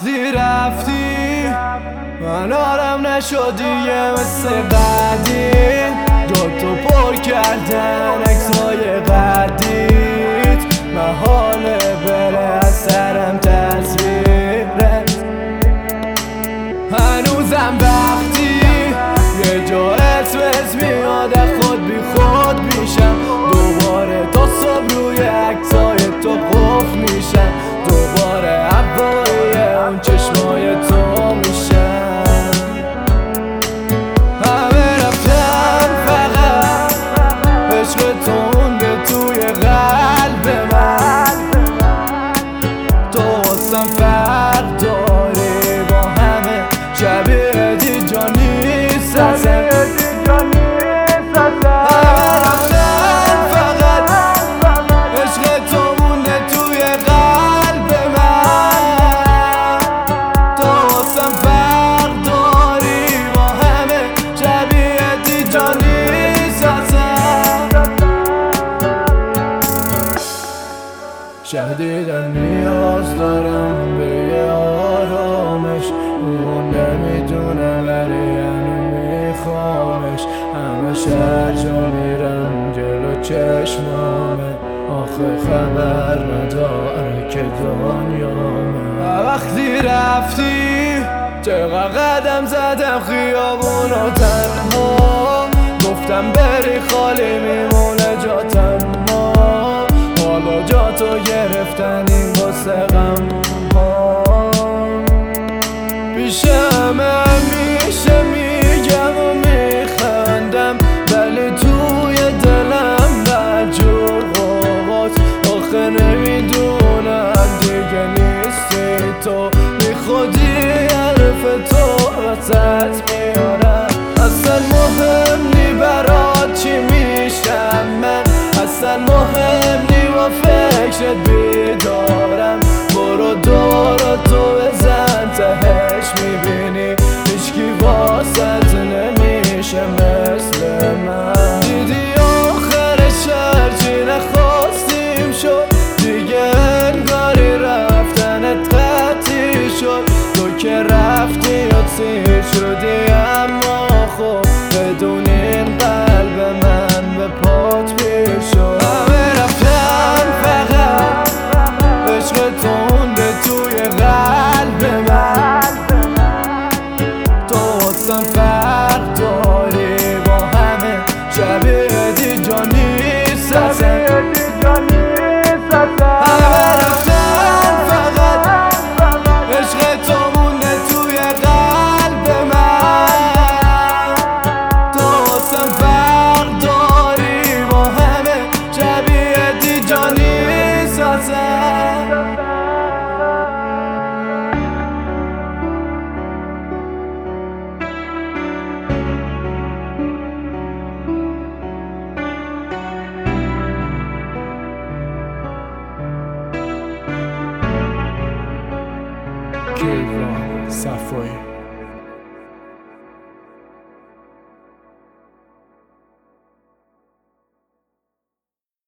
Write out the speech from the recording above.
وقتی رفتی من آرام نشد دیگه مثل قدیم، دوتو پر کردن عکسای قدیت، محاله بره از سرم تصویرت. هنوزم وقتی یه جا اسمت میاد از خود بی خود میشم، دوباره تا صبح روی عکسای تو قفل میشم، دوباره هوای اون چشمای تو میشم. همه رفتن فقط عشق تو مونده توی قلب من، تو واسم فرق داری با همه شبیه دیجا نیست اصلا. شدیدن نیاز دارم به یه آرامش، اون نمیدونه ولی هنو میخوامش، همه هر جا میرم جلو چشمامه، آخه خبر نداره که دنیامه. وقتی رفتی چقدر قدم زدم خیابونو تنها، گفتم بری خالی میمونه جاتم، حالا جا تو گرفتن این واسه غم ها. پیش همه میشه میگم و میخندم، ولی توی دلم بدجور قوات، آخه نمیدونم دیگه نیستی تو، بی خودی حرف تو وسط میارم. اصلا مهم نی برات چی میشم من، اصلا مهم نی با فکرت بیدارم، برو دورا تو بزن تهش میبینی هیچکی واسط نمیشه مثل من. دیدی آخرش هرچی نخواستیم شد دیگه، انگاری رفتنت قطعی شد، تو که رفتی و سیر شدی، اما خب بدون این قلب من به پات پیر شد. همه رفتن فقط عشق تو مونده توی قلب من، تو واسم فرق داری با همه شبیه دیجا نیست اصلا. همه رفتن فقط عشق تو مونده توی قلب من، تو واسم فرق داری با همه شبیه دیجا نیست اصلا. کیوان صفایی